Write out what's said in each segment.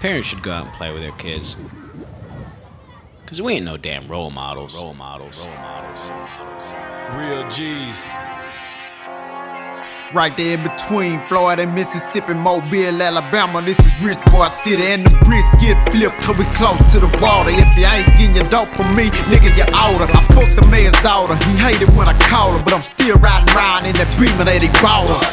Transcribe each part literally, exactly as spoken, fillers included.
Parents should go out and play with their kids. Cause we ain't no damn role models. Role models. Role models. Real G's. Right there in between Florida and Mississippi, Mobile, Alabama. This is Rich Boy City, and the bricks get flipped cause we close to the water. If you ain't getting your dope from me, nigga, you older. I fucked the mayor's daughter. He hated when I call her, but I'm still riding around in that Beamer that he bought her.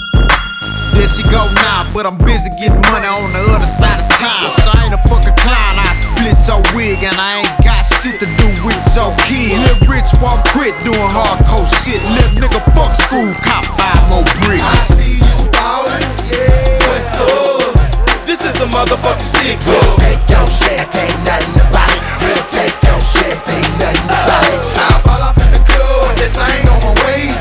There she go now, but I'm busy getting money on the other side of town. So I ain't a fucking clown, I split your wig and I ain't got shit to do with your kids. Lil' Rich won't quit doing hardcore shit. Lil' nigga fuck school, cop five more bricks. I see you ballin', yeah. What's up? This is a motherfucking sick boy. We'll take your shit, ain't nothing about it. We'll take your shit, ain't nothing about it. I fall off in the club with that thing on my waist.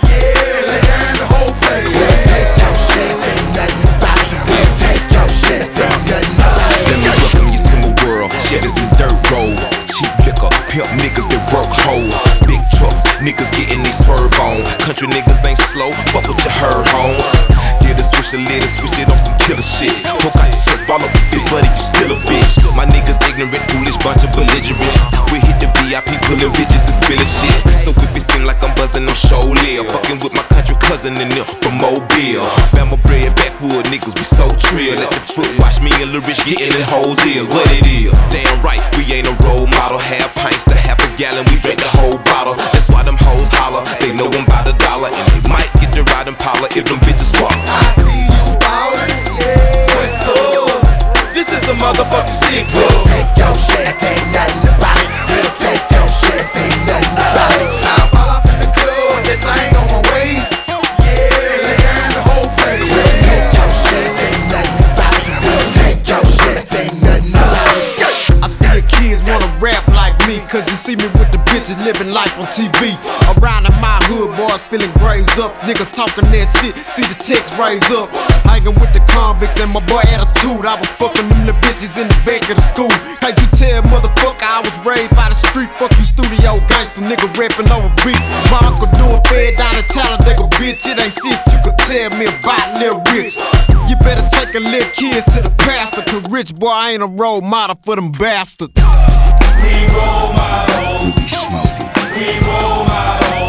Yeah, lay down the whole place. We'll take your shit, ain't nothing about it. We'll take your shit, ain't nothing about it. Let me welcome you to my world. Shedders and dirt roads. Cheap liquor, pimp niggas that work hoes. Big trucks, niggas getting they swerve on. Country niggas ain't slow, fuck what you heard, homes. Get a switch a lid and switch it on some killer shit. Poke out your chest, ball up your fist, buddy, you still a bitch. My niggas ignorant, foolish, bunch of belligerents. We hit the V I P, pulling bitches and spilling shit. So if it seem like I'm buzzing, I'm show live. Fucking with my country cousin and them from Mobile. Bama bread, backwood niggas, we so trill. Let the foot watch me and Lil' Rich getting in hoes ears. What it is? Damn right, we ain't a role model. Half pints to half a gallon, we drink the whole bottle. That's why them hoes holler. They know I'm by the dollar, and they might get the riding parlor if them bitches swallow. I see you ballin', yeah. What's up? This is a motherfucking sick boy. We'll take your shit, ain't nothing about it. We'll take your shit, ain't nothing about it. I fall off in the club with that thing on my waist. Yeah, lay down the whole place. We'll take your shit, ain't nothing about it. We'll take your shit, ain't nothing about it. I see your kids wanna rap like me, cause you see me with the bitches living life on T V. Around in my hood, boys feeling graves up. Niggas talking that shit, see the checks raise up. Hanging with the convicts and my boy attitude. I was fucking them little bitches in the back of the school. Can't you tell, motherfucker, I was raised by the street. Fuck you studio gangster, nigga rapping over beats. My uncle doing fed down in Talladega, bitch. It ain't shit you could tell me about Lil' Rich. You better take a little kids to the pastor, cause Rich Boy ain't a role model for them bastards. We role models. We role models.